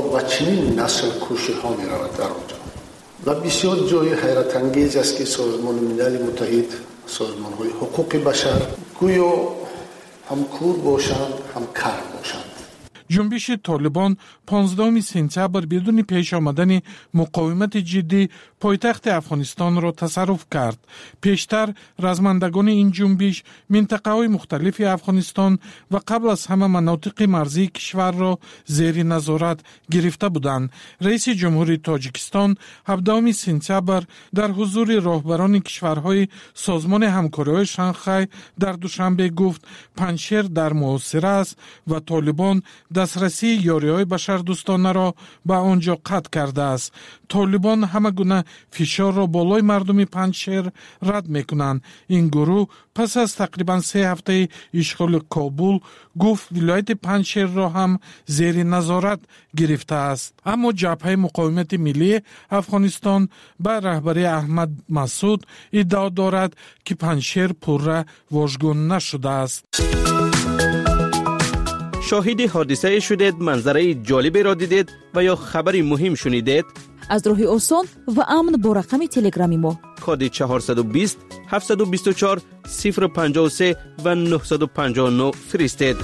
و چنین نسل کشی ها می رود در آنجا و بسیار جای حیرت انگیز است که سازمان ملل متحد، سازمان های حقوق بشر گویا هم کور باشند هم کر باشند. جنبش طالبان 15 سپتامبر بدون پیش آمدن مقاومت جدی پایتخت افغانستان را تصرف کرد. پیشتر رزمندگان این جنبش منطقه‌های مختلف افغانستان و قبل از همه مناطق مرزی کشور را زیر نظارت گرفته بودند. رئیس جمهوری تاجیکستان 17 سپتامبر در حضور راهبران کشورهای سازمان همکاری شانگهای در دوشنبه گفت پنجشیر در محاصره است و طالبان دسترسی یاری‌های بشردوستانه را به آنجا قطع کرده است. طالبان همه گونه فشار را بالای مردم پنجشیر رد می‌کنند. این گروه پس از تقریباً 3 هفته اشغال کابل گفت ولایت پنجشیر را هم زیر نظارت گرفته است. اما جبهه مقاومت ملی افغانستان به رهبری احمد مسعود ادعا دارد که پنجشیر پرره واژگون نشده است. شاهد حادثه شدید، منظره جالبی را دیدید و یا خبری مهم شنیدید؟ از راه آسان و امن با رقم تلگرامی ما کد 420 724 053 و 959 فرستید.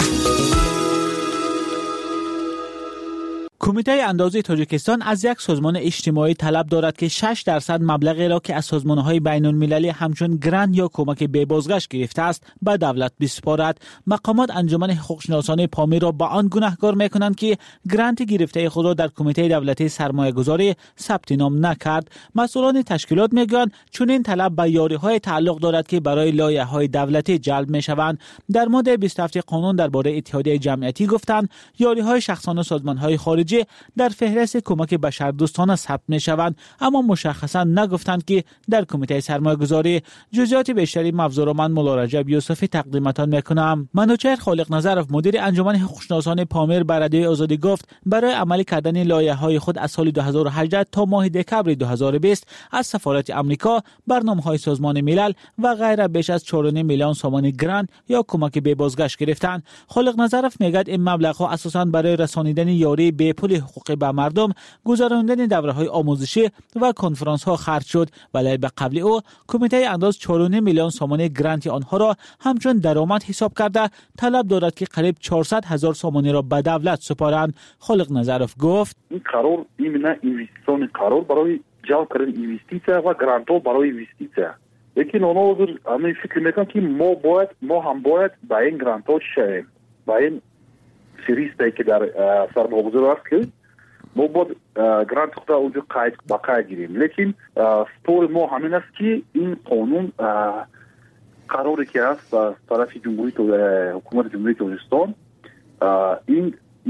کمیته اندازه تاجیکستان از یک سازمان اجتماعی طلب دارد که 6% مبلغی را که از سازمان‌های بین‌المللی همچون گرانت یا کمک به بازگشت گرفته است به دولت بسپارد. مقامات انجمن حقوق‌شناسان پامیر را به آن گناهکار می‌کنند که گرانت گرفته خود را در کمیته دولتی سرمایه‌گذاری ثبت نام نکرد. مسئولان تشکیلات می‌گویند چون این طلب به یاری‌های تعلق دارد که برای لایحه‌های دولتی جلب می‌شوند. در ماده 27 قانون درباره اتحادیه جمعیتی گفتند یاری‌های شخصان و سازمان‌های خارجی در فهرست کمک بشردوستانه ثبت می‌شوند، اما مشخصا نگفتند که در کمیته سرمایه‌گذاری. جزئیات بیشتری مبذور من مولا رجب یوسفی تقدیمتان می‌کنم. منوچهر خالق نظرов مدیر انجمن حقوق‌شناسان پامیر به رادیوی آزادی گفت برای عملی کردن لایحه‌های خود از سال 2018 تا ماه دکمبر 2020 از سفارت آمریکا، برنامه‌های سازمان ملل و غیره بیش از 4.5 میلیون سومان گرانت یا کمک به بازگشت گرفتند. خالق نظرов میگه این مبلغ‌ها اساساً برای رسانیدن یاری به پول حقوقی به مردم، گذراندن دوره‌های آموزشی و کنفرانس‌ها خرج شد، ولی به قبل او کمیته انداز 4.5 میلیون سومان گرانت آنها را همچون درآمد حساب کرده طلب دارد که قریب 400,000 سومانی را به دولت سپارند. خالق نظرов گفت این قرار ایمنا اینوستیسیون قرار برای جلب کردن اینوستیسیا و گرانت‌ها برای اینوستیسیا. لیکن اونا همین فکر میکنن که ما هم باید با این گرانت‌ها شیم، با این فریستی که در سرمایه‌گذاری است که ما باید گرانت خود اونجا قاید گیریم. لیکن طور ما همین است که این قانون قراری که است از طرف حکومت جمهوری تاجیکستان این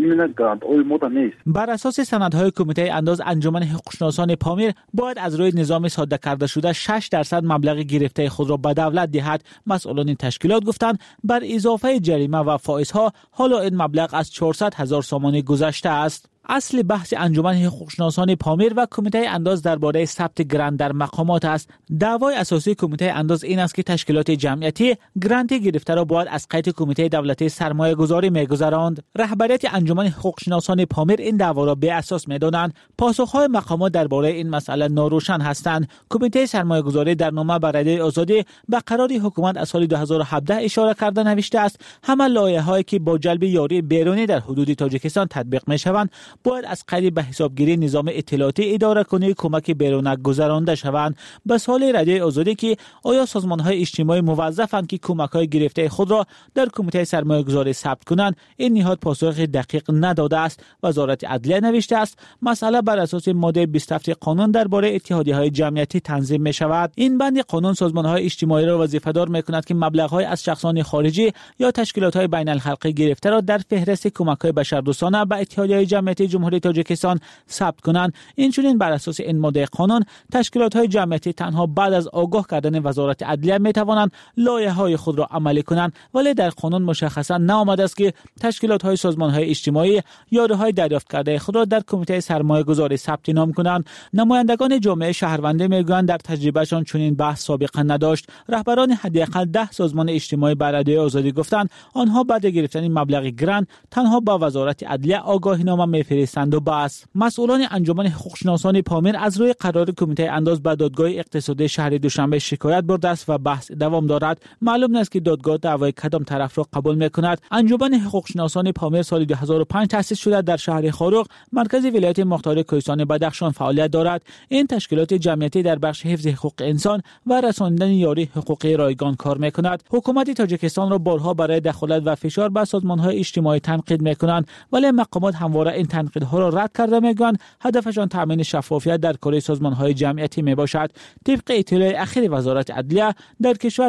بر اساس سندهای کمیته انداز انجمن حقوق‌شناسان پامیر باید از روی نظام ساده کرده شده 6% مبلغ گرفته خود را به دولت دهد. مسئولان تشکیلات گفتند بر اضافه جریمه و فائزها حالا این مبلغ از 400,000 سومانی گذشته است. اصل بحث انجمن حقوق‌شناسان پامیر و کمیته انداز درباره ثبت گرانت در مقامات است. دعوای اساسی کمیته انداز این است که تشکیلات جمعیتی گرانت گرفته را باید از قید کمیته دولتی سرمایه‌گذاری می‌گذراند. رهبریت انجمن حقوق‌شناسان پامیر این دعوا را بی اساس می‌دانند. پاسخ‌های مقامات درباره این مسئله ناروشن هستند. کمیته سرمایه‌گذاری در نامه به رادیوی آزادی به قرار حکومت از سال 2017 اشاره کرده نوشته است همه لایحه‌هایی که با جلب یاری بیرونی در حدود تاجیکستان تطبیق می‌شوند باید از قید به حسابگیری نظام اطلاعاتی اداره کنی کمک بیرونک گذرانده شوند. به سوال رادیوی آزادی که آیا سازمان‌های اجتماعی موظفند که کمک‌های گرفته خود را در کمیته سرمایه‌گذاری ثبت کنند، این نهاد پاسخ دقیق نداده است. وزارت عدلیه نوشته است مسئله بر اساس ماده 27 قانون درباره اتحادیه‌های جمعیتی تنظیم می‌شود. این بند قانون سازمان‌های اجتماعی را وظیفه‌دار می‌کند که مبلغ‌های از شخصان خارجی یا تشکیلات‌های بین‌الخلقی گرفته را در فهرست کمک‌های بشردوستانه به اتحادیه‌های جمعیتی جمهوری تاجیکستان ثبت کنند. این چنین بر اساس این ماده قانون تشکیلات‌های جمعیتی تنها بعد از آگاه کردن وزارت عدلیه می‌توانند لایحه‌های خود را عملی کنند، ولی در قانون مشخصا نآمده است که تشکیلات‌های سازمان‌های اجتماعی یاری‌های دریافت کرده خود را در کمیته سرمایه‌گذاری ثبت نام کنند. نمایندگان جامعه شهروندی می‌گویند در تجربهشان چنین بحث سابقه نداشت. رهبران حداقل 10 سازمان اجتماعی به رادیوی آزادی گفتند آنها بعد گرفتن مبلغ گرانت تنها با وزارت عدلیه آگاهینامه میفرستند و بس. مسئولان انجمن حقوقشناسان پامیر از روی قرار کمیته انداز به دادگاه اقتصادی شهر دوشنبه شکایت برده است و بحث دوام دارد. معلوم نیست که دادگاه دعوای کدام طرف را قبول میکند. انجمن حقوقشناسان پامیر سال 2005 تأسیس شده در شهر خاروق مرکز ولایت مختار کوهستان بدخشان فعالیت دارد. این تشکیلات جمعیتی در بخش حفظ حقوق انسان و رساندن یاری حقوقی رایگان کار میکند. حکومت تاجیکستان را بارها برای دخالت و فشار بر سازمان‌های اجتماعی تنقید میکنند، ولی مقامات همواره این تنقیدها را رد کرده میگویند هدفشان تامین شفافیت در کار سازمان‌های جمعیتی میباشد. طبق اطلاع اخیر وزارت عدلیه در کشور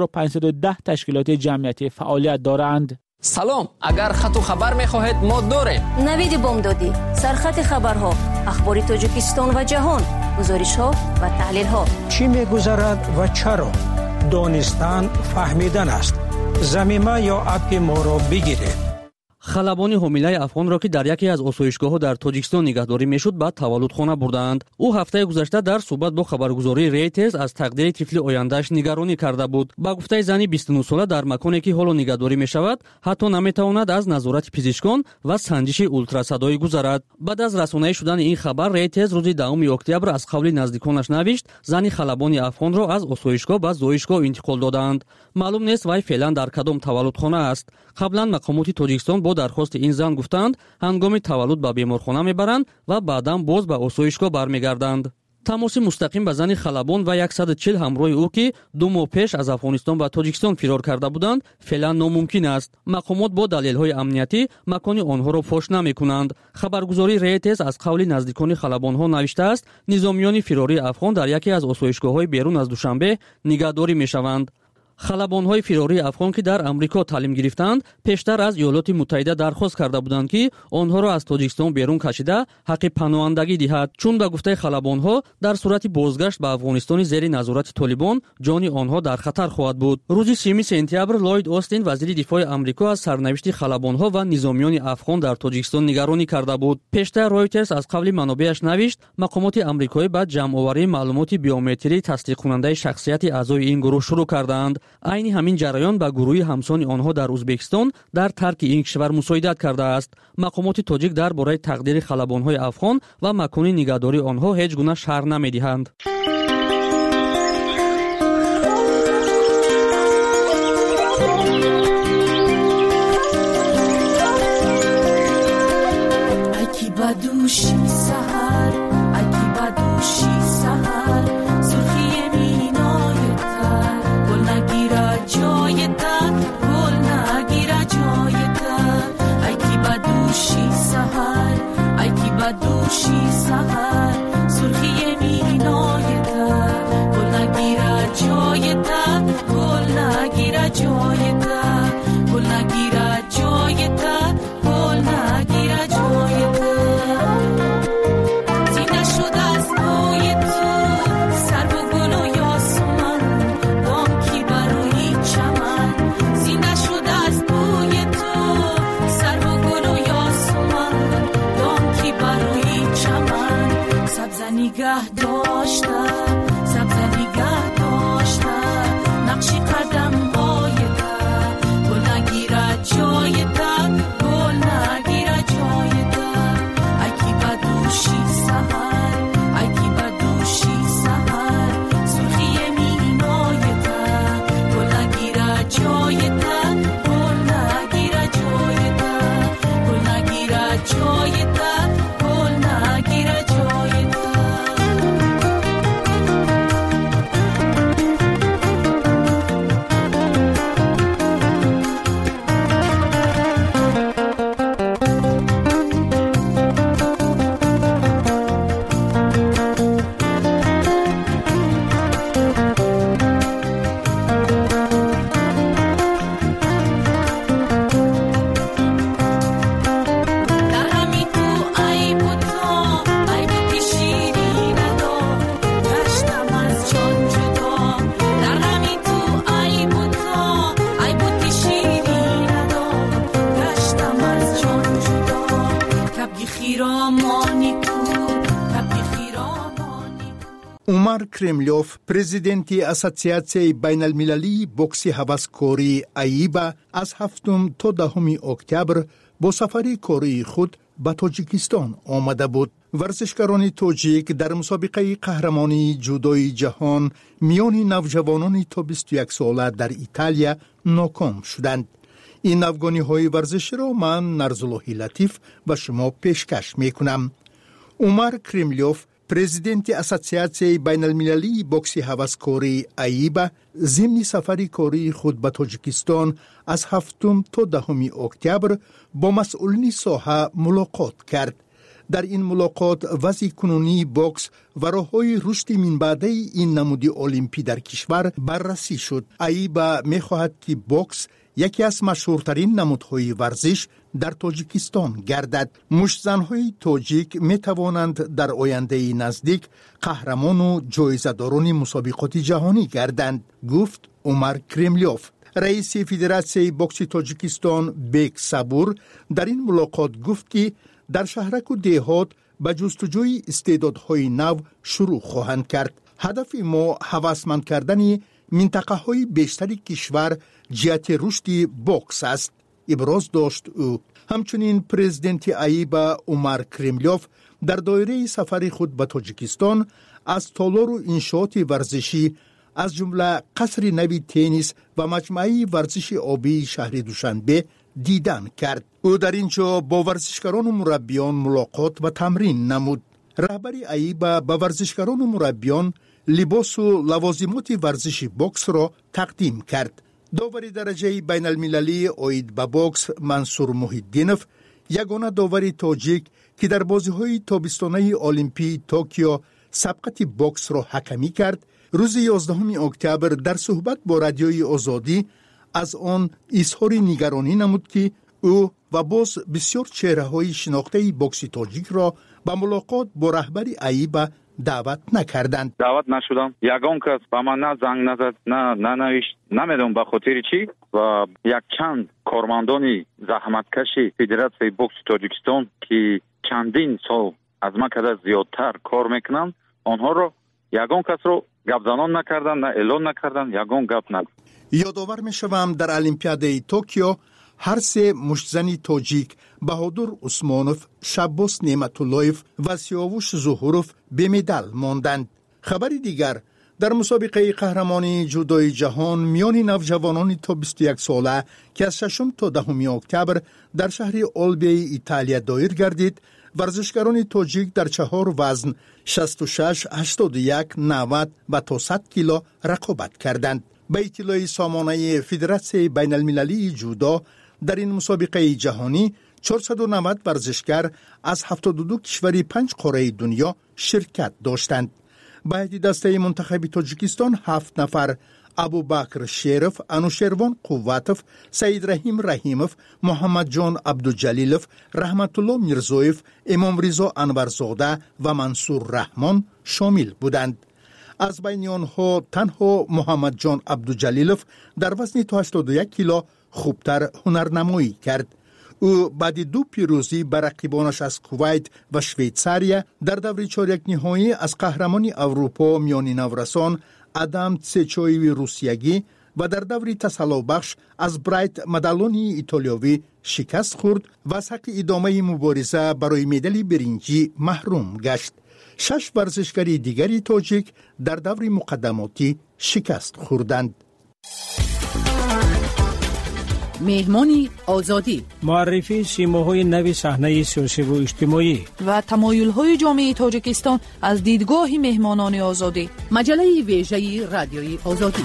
2510 تشکیلات جمعیتی فعالیت دارند. سلام، اگر خط و خبر می‌خواهید ما داریم. نوید بامدادی، سرخط خبرها، اخبار تاجیکستان و جهان، گزارش‌ها و تحلیل‌ها. چی می‌گذرد و چرا؟ دانستن فهمیدن است. زمینه یا اپ ما را بگیرید. خلبانی حامله افغان را که در یکی از آسایشگاه‌ها در تاجیکستان نگهداری میشد به تولدخانه بردند. او هفته گذشته در صحبت با خبرگزاری ریترز از تقدیر طفل آینده‌اش نگرانی کرده بود. با گفته زنی 29 ساله در مکانی که حالا نگهداری میشود حتی نمیتواند از نظارت پزشکان و سنجش اولتراسادایی گذرد. بعد از رسانه‌ای شدن این خبر ریترز روز 10 اکتبر از قول نزدیکانش نوشت زنی خلبانی افغان را از آسایشگاه به زایشگاه انتقال دادند. معلوم نیست وی فعلا در کدام تولدخانه است. قبلا مقامات تاجیکستان با درخواست این زن گفتند هنگام تولد به بیمارخانه میبرند و بعدا باز به آسایشگاه برمیگردند. تماس مستقیم به زن خلبان و 140 همراه او که 2 ماه پیش از افغانستان به تاجیکستان فرار کرده بودند فعلا ناممکن است. مقامات با دلایل‌های امنیتی مکان آنها را فاش نمی‌کنند. خبرگزاری ریترز از قول نزدیکان خلبان‌ها نوشته است نظامیان فراری افغان در یکی از آسایشگاه‌های بیرون از دوشنبه نگهداری می‌شوند. خلبان‌های فراری افغان که در امریکا تعلیم گرفتند پیشتر از ایالات متحده درخواست کرده بودند که آنها را از تاجیکستان بیرون کشیده حق پناهندگی دهد، چون به گفته خلبان‌ها در صورت بازگشت به افغانستان زیر نظارت طالبان جان آنها در خطر خواهد بود. روز 3 سپتامبر لوید اوستین وزیر دفاع آمریکا از سرنوشت خلبان‌ها و نظامیان افغان در تاجیکستان نگرانی کرده بود. پیشتر رویترز از قبل منابعش نوشت مقامات آمریکایی بعد جمع‌آوری معلومات بیومتری تصدیق کننده شخصیت اعضای این گروه شروع کردند. عین همین جریان با گروه همسان آنها در ازبکستان در ترک این کشور مساعدت کرده است. مقامات تاجیک درباره تقدیر خلبان‌های افغان و مکان نگهداری آنها هیچ گونه شرح نمی‌دهند. عمر کرملوف پرزیدنتی اسوسیاسیون بین المللی بوکس هوسکاری ایبا از 7 تا 10 اکتبر با سفر کاری خود به تاجیکستان آمده بود. ورزشکاران تاجیک در مسابقه قهرمانی جودوی جهان میان نوجوانان تا 21 ساله در ایتالیا ناکام شدند. این افغانی های ورزشی را من نرزاللهی لطیف به شما پیشکش میکنم. عمر کرملیوف، پرزیدنت اسوسیاسیون بین المللی بوکس هوسکاری ایبا، ضمن سفر کاری خود به تاجیکستان از 7 تا 10 اکتبر با مسئولین ساحه ملاقات کرد. در این ملاقات وضع کنونی بوکس و راه‌های رشد من بعد این نمود المپی در کشور بررسی شد. ایبا می‌خواهد که بوکس یکی از مشهورترین نمودهای ورزش در تاجیکستان گردد. مشت‌زن‌های تاجیک می‌توانند در آینده نزدیک قهرمان و جایزه‌داران مسابقات جهانی گردند، گفت عمر کرملیوف. رئیس فدراسیون بوکس تاجیکستان بیک صبور در این ملاقات گفت که در شهرک و دهات به جستجوی استعدادهای نو شروع خواهند کرد. هدف ما هوسمند کردن منطقه های بیشتری کشور جهت رشد بوکس است، ابراز داشت او. همچنین پرزیدنت ایبا عمر کرملیوف در دایره سفر خود به تاجیکستان از تالار و انشاءات ورزشی از جمله قصر نوی تنیس و مجموعه ورزش آبی شهر دوشنبه دیدن کرد. او در اینجا با ورزشکاران و مربیان ملاقات و تمرین نمود. رهبر ایبا به ورزشکاران و مربیان لباس و لوازمات ورزشی بوکس را تقدیم کرد. داور درجه بین المللی اوید به بوکس منصور محیدینوف، یگانه داور تاجیک که در بازی‌های تابستانه المپی توکیو سبقت بوکس را حکمی کرد، روز 11 اکتبر در صحبت با رادیوی آزادی از آن اظهار نگرانی نمود که او و باز بسیار چهره‌های شناخته بوکس تاجیک را به ملاقات با رهبر ایبا دعوت نکردند. دعوت نشدم. یگان کس به من نه زنگ نزد، نه نوشت. نمیدونم به خاطر چی. و یک چند کارمندانی زحمتکشی فدراسیون بوکس تاجیکستان که چندین سال از ما کده زیادتر کار میکنند، آنها رو یگان کس رو گپ زنان نکردن، نه اعلان نکردن، یگان گپ نگفت. یادآور میشوم در المپیاده توکیو هر سه مشتزنی تاجیک بهادر عثمانوف، شباس نعمتاللهیف و سیاوش ظهوروف به مدال ماندند. خبر دیگر در مسابقه قهرمانی جودوی جهان میان نوجوانان تا 21 ساله که از 6 تا 10 اکتبر در شهر آلبی ایتالیا دایر گردید، ورزشکاران تاجیک در 4 وزن 66، 81، 90 و تا 100 کیلو رقابت کردند. به اطلاع سامانه فدراسیون بین المللی جودو در این مسابقه جهانی 490 ورزشکار از 72 کشور 5 قاره دنیا شرکت داشتند. به هیئت دسته منتخب تاجیکستان 7 نفر: ابوبکر شریف، انوشیروان قوتوف، سید رحیم رحیموف، محمد جان عبدالجلیلوف، رحمت الله میرزویف، امام رضا انورزاده و منصور رحمان شامل بودند. از بین آنها تنها محمد جان عبدالجلیلوف در وزن تا 81 کیلو خوبتر هنرنمایی کرد. او بعد 2 پیروزی بر رقیبانش از کویت و شویتزاریا در دور چهارک نهایی از قهرمانی اروپا میان نورسان آدم تسچویوی روسیگی و در دور تسلا بخش از برایت مدالونی ایتالیایی شکست خورد و از حق ادامه مبارزه برای مدال برنجی محروم گشت. 6 ورزشکار دیگری تاجیک در دور مقدماتی شکست خوردند. مهمانی آزادی، معرفی سیماهای نوی صحنه سیاسی و اجتماعی و تمایل‌های جامعه تاجیکستان از دیدگاه مهمانان آزادی. مجله ویژه رادیوی آزادی.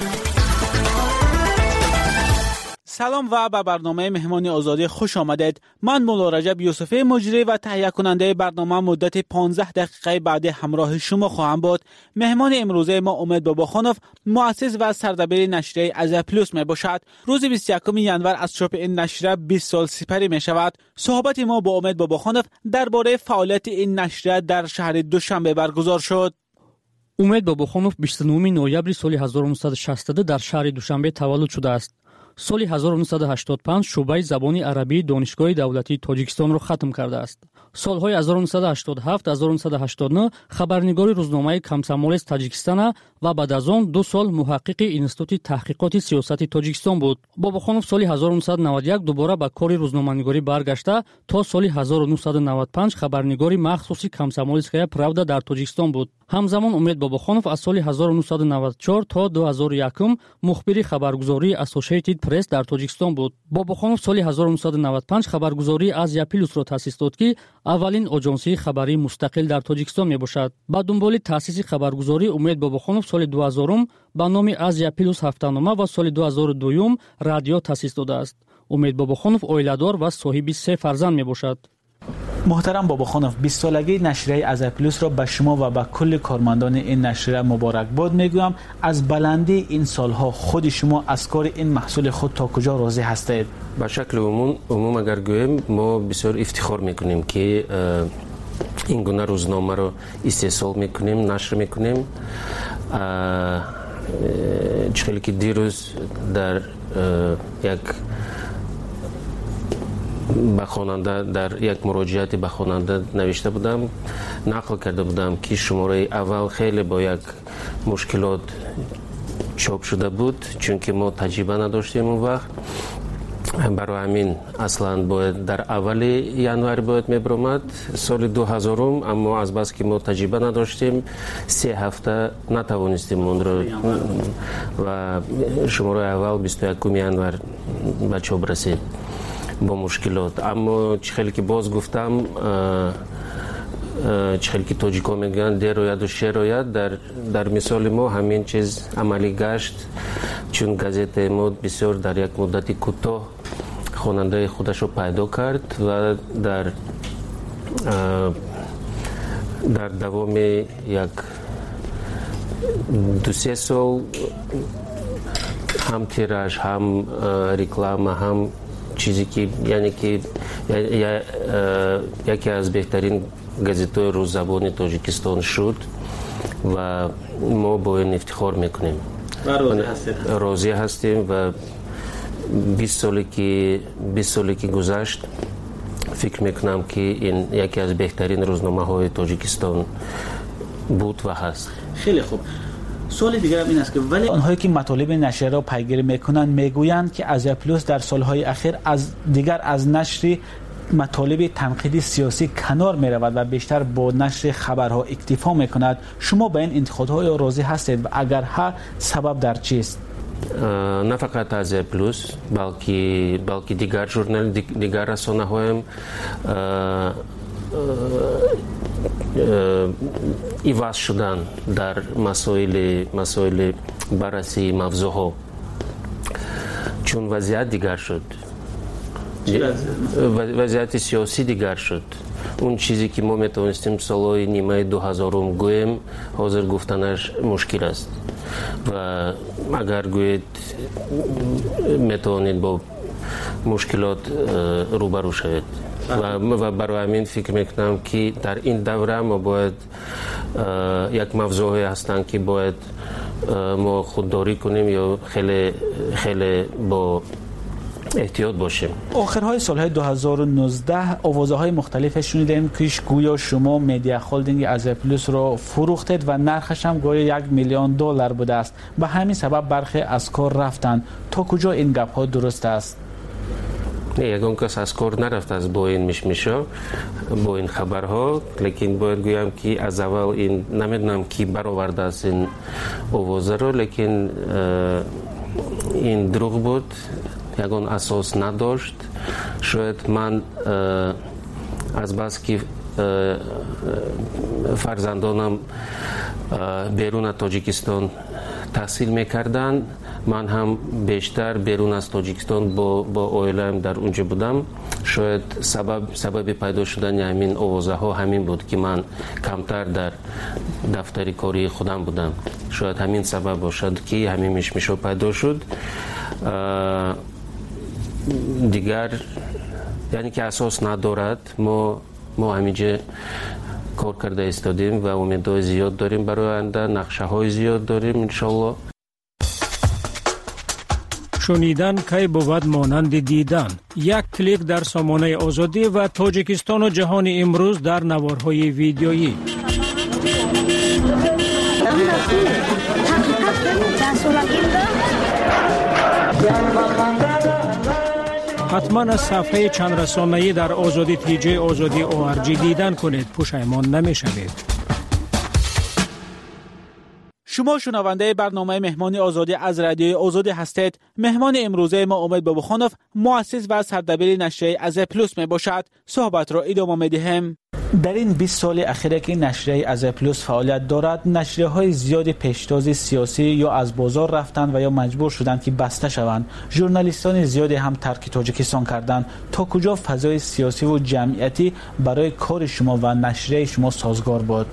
سلام و به برنامه مهمان آزادی خوش آمدید. من مولا رجب یوسفی مجری و تهیه کننده برنامه مدت 15 دقیقه بعد همراه شما خواهم بود. مهمان امروزه ما امید باباخانوف، مؤسس و سردبیر نشریه از پلوس می باشد. روز 21 ینور از چاپ این نشریه 20 سال سپری می شود. صحبت ما با امید باباخانوف درباره فعالیت این نشریه در شهر دوشنبه برگزار شد. امید باباخانوف 29 نوامبر سال 1962 در شهر دوشنبه تولد شده است. سال 1985 شعبه زبان عربی دانشگاه دولتی تاجیکستان را ختم کرده است. солҳои 1987-1989 хабарнигори рӯзномаи Комсомолец Таҷикистона ва баъд аз он 2 сол муҳаққиқи Институти таҳқиқоти сиёсати Тоҷикистон буд. Бобохонов соли 1991 дубора ба кори рӯзноманигорӣ баргашта, то соли 1995 хабарнигори махсуси Комсомольская правда дар Тоҷикистон буд. ҳамзамон Умед Бобохонов аз соли 1994 то 2001 мухбири хабаргузории Associated Press дар Тоҷикистон буд. Бобохонов соли 1995 хабаргузории Азия Плюсро таъсис дод, ки аввалин оҷонсии хабарии мустақил дар Тоҷикистон мебошад. Ба дунболи таъсиси хабаргузорӣ Умед Бобохонов соли 2000 ба номи Азия Плюс ҳафтанома ва соли 2002 радио таъсис додааст. Умед Бобохонов оиладор ва соҳиби 3 фарзанд мебошад. محترم باباخانov 20 سالگی نشریه آزیا پلوس را به شما و به کل کارمندان این نشریه مبارکباد میگویم. از بلندی این سالها خود شما از کار این محصول خود تا کجا راضی هستید؟ به شکل عموم اگر گویم ما بسیار افتخار میکنیم که این گونه روزنامه رو استحصال میکنیم، نشر میکنیم. خیلی که دیروز در یک به خواننده در یک مراجعاتی به خواننده نوشته بودم، نقل کرده بودم که شماره اول خیلی با یک مشکلات چاپ شده بود، چون که ما تجربه نداشتیم اون وقت. برای همین اصلا باید در اول ینوار باید میبرامد سال 2000، اما از بس که ما تجربه نداشتیم 3 هفته نتوانستیم اون رو و شماره اول 21 ینوار به چاپ رسید با مشکلات. اما خیلی که باز گفتم، خیلی که تاجیکا میگن دیر آید و شیر آید، در مثال ما همین چیز عملی گشت، چون گازت ما بسیار در یک مدت کوتاه خواننده خودش رو پیدا کرد و در دوام یک 2-3 سال هم تیراژ، هم رکلام، هم چیزی که یعنی که یکی از بهترین گازت‌های روززبان تاجیکستان شد و ما با این افتخار میکنیم و راضی هستیم. و 20 سالی که گذشت فکر میکنم که این یکی از بهترین روزنامه‌های تاجیکستان بود و هست. خیلی خوب. سوال دیگر این است که ولی آنهایی که مطالب نشریه را پیگیری میکنند میگویند که آزیا پلوس در سالهای اخیر از نشر مطالب تنقیدی سیاسی کنار میرود و بیشتر با نشر خبرها اکتفا میکند. شما به این انتقادهای راضی هستید و اگر ها سبب در چیست؟ نه فقط آزیا پلوس بلکه دیگر ژورنال، دیگر رسانه‌های هم ایواز شدن در مسائل بررسی موضوعها، چون وضعیت دیگر شد، وضعیت سیاسی دیگر شد. اون چیزی که ما میتونستیم سالهای نیمه 2000 گویم حاضر گفتنش مشکل است و اگر گوید میتونید با مشکلات روبرو شوید و برای همین فکر میکنم که در این دوره ما باید یک موضوعی هستند که باید ما خودداری کنیم یا خیلی با احتیاط باشیم. آخرهای سالهای 2019 آوازه‌های مختلف شنیدیم که گویا شما مدیا هولدینگ آزیا پلوس رو فروختید و نرخش هم گویا $1 میلیون بوده است. به همین سبب برخی از کار رفتند. تا کجا این گپ ها درست است؟ نه، یگان کس از کار نرفت از با این مشمشا، با این خبرها، لیکن باید گویم که از اول این نمیدونم کی برآورده است این آوازه رو، لیکن این دروغ بود، یگان اساس نداشت. شاید من از بس که فرزندانم بیرون تاجیکستان تحصیل میکردن، من هم بیشتر بیرون از تاجیکستان با عائله‌ام در اونجا بودم. شاید سبب پیدا شدن همین آوازه ها همین بود که من کمتر در دفتر کاری خودم بودم. شاید همین سبب باشد که همین مشمشا پیدا شد. دیگر یعنی که اساس ندارد. ما همینجا کار کرده ایستادیم و امیدهای زیاد داریم برای آینده، نقشه های زیاد داریم انشالله. شنیدن کی بود مانند دیدن. یک کلیک در سامانه آزادی و تاجیکستان و جهان امروز در نوارهای ویدیویی. حتما از صفحه چند رسانه‌ای در آزادی تیجی آزادی ORG دیدن کنید، پشیمان نمی‌شوید. شما شنونده برنامه مهمان آزادی از رادیوی آزادی هستید. مهمان امروزه ما امید بابخانوف، مؤسس و سردبیر نشریه از پلوس می باشد. صحبت را ادامه می‌دهیم. در این 20 سال اخیر که نشریه از پلوس فعالیت دارد، نشریه‌های زیادی پیشتاز سیاسی یا از بازار رفتند و یا مجبور شدند که بسته شوند. ژورنالیستان زیادی هم ترک تاجیکستان کردند. تا کجا فضای سیاسی و جمعیتی برای کار شما و نشریه شما سازگار بود؟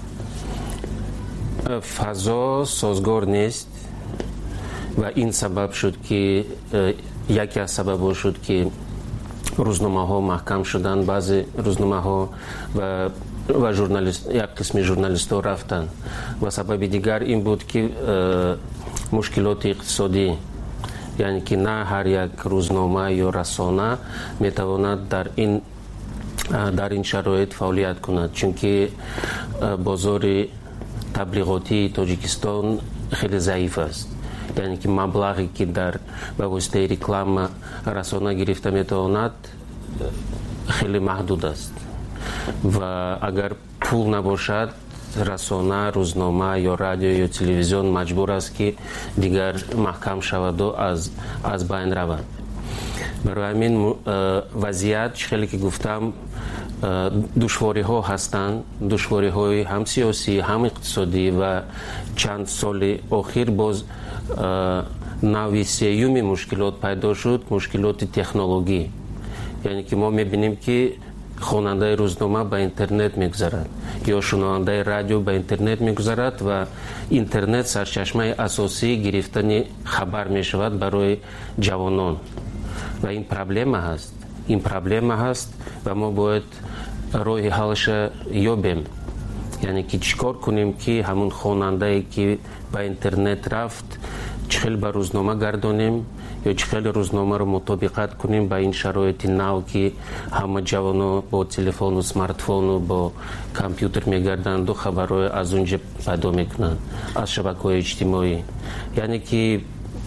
فضا سازگار نیست و این سبب شد که یکی از سبب شد که روزنامه ها محکم شدن. بعضی روزنامه ها و ژورنالیست، یک قسم ژورنالیست ها رفتن و سبب دیگر این بود که مشکلات اقتصادی، یعنی که نه هر یک روزنامه یا رسانه میتواند در این شرایط فعالیت کند، چون که بازار تبلیغاتی تاجیکستان خیلی ضعیف است. یعنی که مبلغی که در به واسطه رکلام رسانه گرفته میتواند خیلی محدود است و اگر پول نباشد رسانه، روزنامه یا رادیو یا تلویزیون مجبور است که دیگر محکم شود و از بین رود. برای همین وضعیت خیلی که گفتم دشواری ها هستند، دشواری های هم سیاسی هم اقتصادی و چند سال اخیر باز نوع سیوم مشکلات پیدا شد، مشکلات تکنولوژی. یعنی که ما میبینیم که خواننده روزنامه به اینترنت میگذرد یا شنونده رادیو به اینترنت میگذرد و اینترنت سرچشمه اساسی گرفتن خبر میشود برای جوانان و این پرابلم هست و ما باید راه حلش یابیم. یعنی که چیکار کنیم که همون خواننده که به اینترنت رفت چخیل به روزنامه گردانیم یا چخیل روزنامه رو مطابقت کنیم با این شرایط نو که همه جوانا با تلفن و سمارتفون و با کامپیوتر میگردند و خبرهای از اونجا پیدا میکنند از شبکه‌های اجتماعی. یعنی که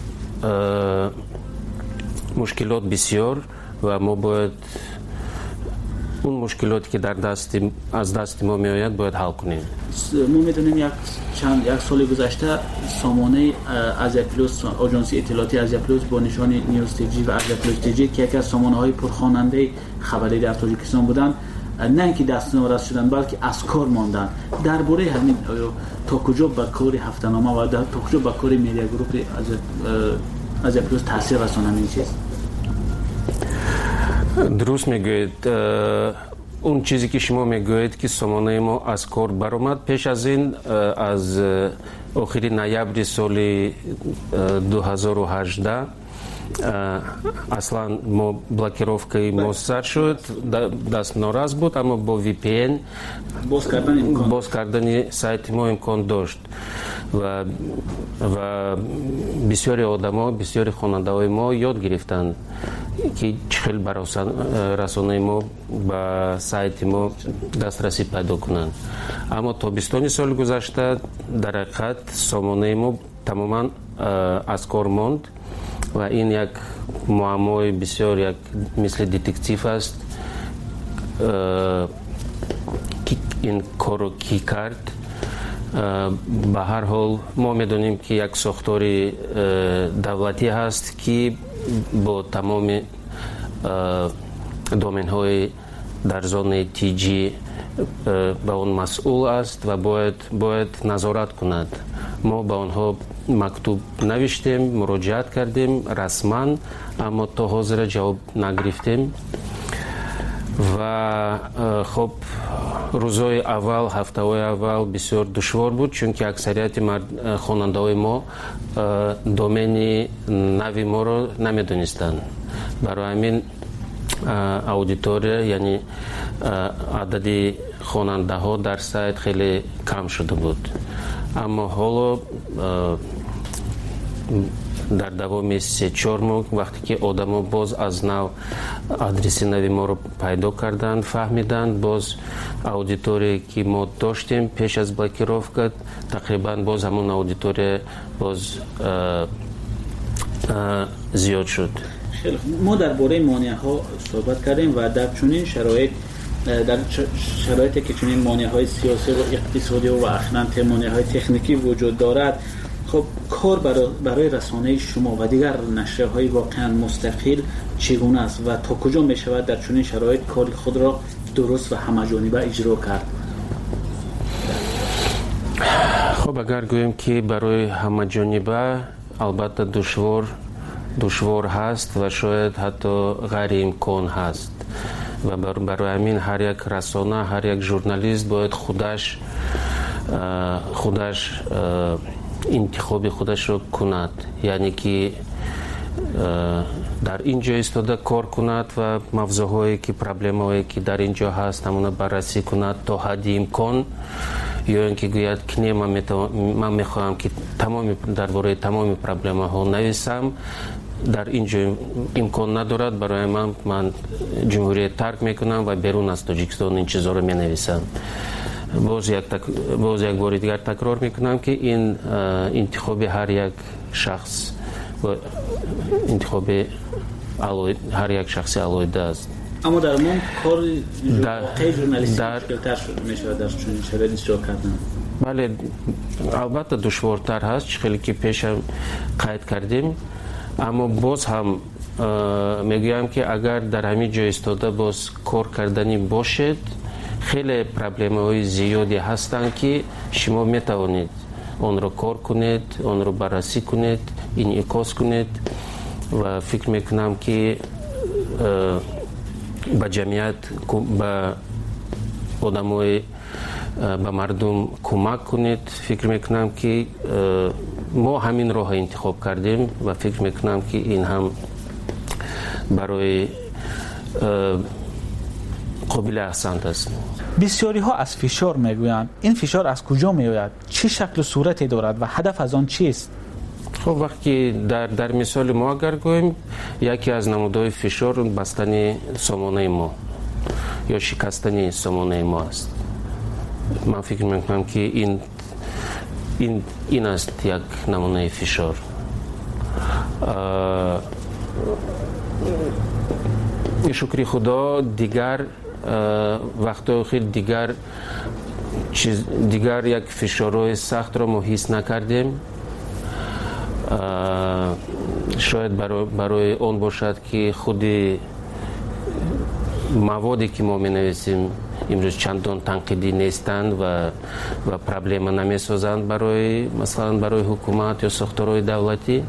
مشکلات بسیار و ما باید اون مشکلاتی که از دست ما میآید باید حل کنیم. ما میدونیم یک سال گذشته سامانه از پلوس، آژانس اطلاعاتی از پلوس با نشان نیوز تیجی و از پلوس تیجی که یکی از سامانه های پرخواننده خبری در تاجیکستان بودند، نه اینکه دست نوارد شدن بلکه از کار ماندن. درباره همین تا کجا به کار هفته‌نامه و تا کجا به کار میدیا گروپ از پلوس تاثیر رسانه این چیز؟ درست میگوید. اون چیزی که شما میگوید که سامانه ما از کار برآمد، پیش از این از آخر نوامبر سال 2018 اصلا ما بلاکировкой ما سر شد، دست ناراض بود، اما با VPN باز کردن سایت ما امکان داشت و بسیاری آدما، بسیاری خواننده‌های ما یاد گرفتند که چخیل برای رسانه ما به سایت ما دسترسی پیدا کنند. اما تابستان سال گذشته در حقیقت سامانه ما تماما از کار ماند و این یک معمای بسیار یک مثل دتکتیو است که این کارو کی کرد. به هر حال ما میدونیم که یک ساختار دولتی هست که با تمام دومین های در زون تیجی به اون مسئول است و باید نظارت کند. ما به آنها مکتوب نوشتیم، مراجعت کردیم رسما، اما تا حاضر جواب نگرفتیم و خب روزهای اول، هفته‌های اول بسیار دشوار بود، چون که اکثریت خواننده‌های ما دومین نوی ما رو نمیدونستند. برای همین اودیتوری، یعنی عدد خواننده ها در سایت خیلی کم شده بود. اما حالا дар давоми 3-4 моҳ вақте ки одамо боз аз нав адреси нави моро пайдо карданд, фаҳмиданд, боз аудитория ки мо доштем пеш аз блокировка тақрибан боз ҳамон аудитория боз зиёд шуд. ما درباره مانع‌ها صحبت کردیم و در چنین شرایط در شرایطی که چنین مانع‌های سیاسی و اقتصادی و اخلاً مانع‌های تکنیکی وجود دارد، خب کار برای رسانه شما و دیگر نشریه‌های واقعاً مستقل چگونه است و تا کجا می‌شود در چنین شرایط کار خود را درست و همه‌جانبه اجرا کرد؟ خب اگر گوییم که برای همه‌جانبه البته دشوار هست و شاید حتی غیر امکان هست و برای همین هر یک رسانه، هر یک ژورنالیست باید خودش انتخاب خودش رو کند، یعنی که در اینجا ایستاده کار کند و موضوعهایی که پرابلم‌هایی که در اینجا هست همون بررسی کند تا حد امکان، یا اینکه گوید که نه من میخواهم که درباره تمام پرابلم‌ها نویسم، در اینجا امکان ندارد، برای من جمهوریت ترک میکنم و بیرون از تاجیکستان این چیزا رو مینویسم. باز یک بار دیگر تکرار میکنم که این انتخاب هر یک شخص و انتخاب هر یک شخص علایده است. اما در من کار واقعی ژورنالیستی مشکل‌تر میشود در چنین شرایطی اجرا کردن. بله البته دشوارتر هست، خیلی که پیش هم قید کردیم، اما باز هم میگویم که اگر در همین جای ایستاده باز کار کردنی باشد، خیلی پرابلم‌های زیادی هستند که شما میتوانید آن را کار کنید، آن را بررسی کنید، انعکاس کنید و فکر میکنم که به جمعیت، به آدمای، به مردم کمک کنید. فکر میکنم که ما همین راه انتخاب کردیم و فکر میکنم که این هم برای قابل احسان است. بسیاری ها از فشار میگویند. این فشار از کجا میآید؟ چه شکل و صورتی دارد و هدف از آن چیست؟ خب وقتی در مثال ما اگر گوییم، یکی از نمودهای فشار بستن سامانه ما یا شکستن سامانه ما است. من فکر میکنم که این است یک نمونه فشار. شکر خدا دیگر وقتا خیلی دیگر یک فشارهای سخت را ما حس نکردیم. شاید برای اون باشد که خود موادی که ما می نویسیم امروز چندان تنقیدی نیستند و پرابلم نمی سازند مثلا برای حکومت یا ساختارهای دولتی.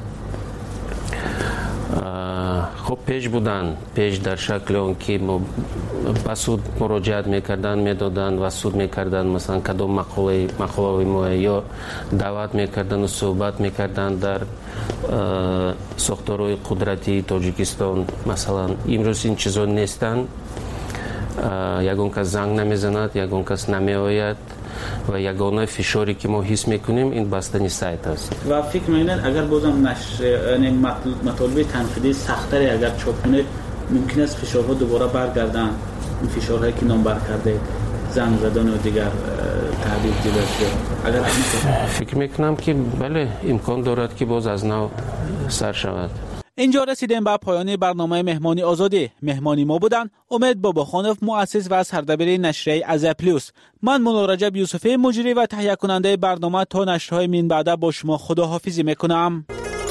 خب پیش در شکل اون که ما به سود مراجعت میکردن، میدادن و سود میکردن، مثلا کدام مقاله ما یا دعوت میکردن و صحبت میکردن در ساختارهای قدرتی تاجیکستان. مثلا امروز این چیزا نیستن، یگان کس زنگ نمیزند، یگان کس نمیآید و یگانه فشاری که ما حس میکنیم این بستن سایت است. و فکر میکنید اگر بازم نشر مطالب تنقیدی سخت‌تری اگر چاپ کنید، ممکن است فشارها دوباره برگردن، این فشارهایی که نامبر کرده، زنگ زدن و دیگر تهدید جلوی اگر فکر میکنم که بله امکان دارد که باز از نو سر شود. اینجا رسیدیم به پایان برنامه مهمانی آزادی. مهمانی ما بودن امید باباخانوف، مؤسس و سردبیر نشریه ازیا پلوس. من مولا رجب یوسفی، مجری و تهیه کننده برنامه. تا نشرهای من بعد با شما خداحافظی میکنم.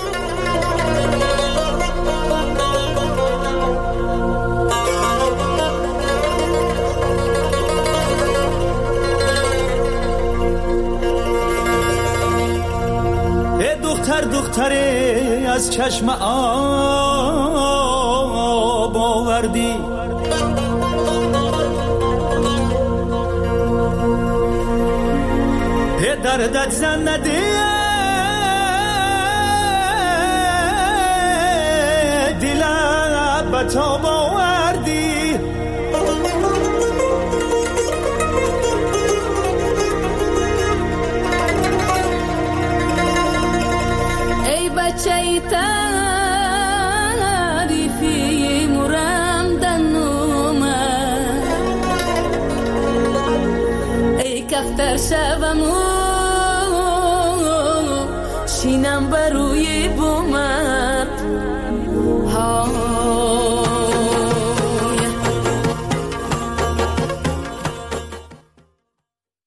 دختری از چشم آب آوردی، دردت زن ندی، دلت به تاب آوردی. ای بچه دفتر شوم شینم بروی بومت